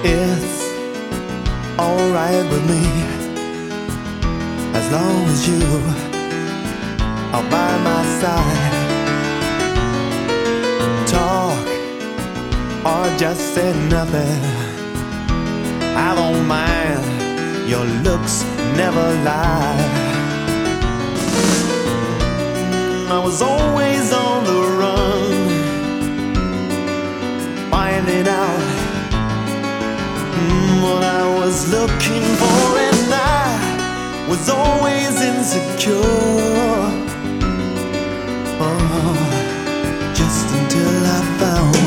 It's alright with me as long as you are by my side. Talk or just say nothing, I don't mind, your looks never lie. I was always on the run, finding out what I was looking for, and I was always insecure. Oh, just until I found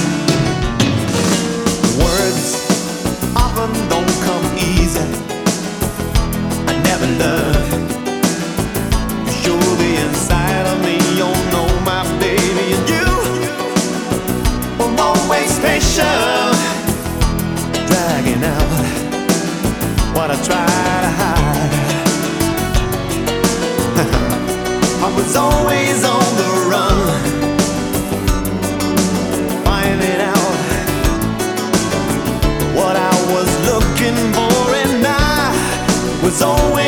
words often don't come easy. I never learned to show the inside of me. You know, my baby, and you were always patient, dragging out what I try to hide. I was always on the run, finding out what I was looking for, and I was always